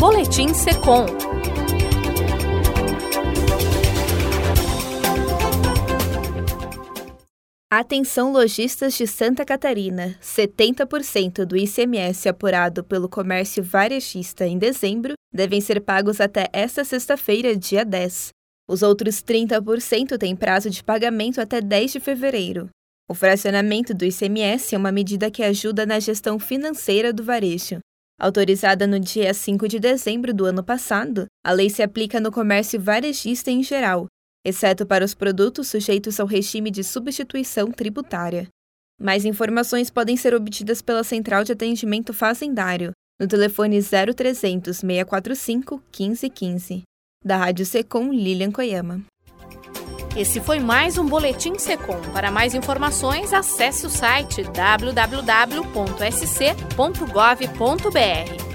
Boletim Secom. Atenção lojistas de Santa Catarina, 70% do ICMS apurado pelo comércio varejista em dezembro devem ser pagos até esta sexta-feira, dia 10. Os outros 30% têm prazo de pagamento até 10 de fevereiro. O fracionamento do ICMS é uma medida que ajuda na gestão financeira do varejo. Autorizada no dia 5 de dezembro do ano passado, a lei se aplica no comércio varejista em geral, exceto para os produtos sujeitos ao regime de substituição tributária. Mais informações podem ser obtidas pela Central de Atendimento Fazendário, no telefone 0300 645 1515. Da Rádio Secom, Lilian Koyama. Esse foi mais um Boletim Secom. Para mais informações, acesse o site www.sc.gov.br.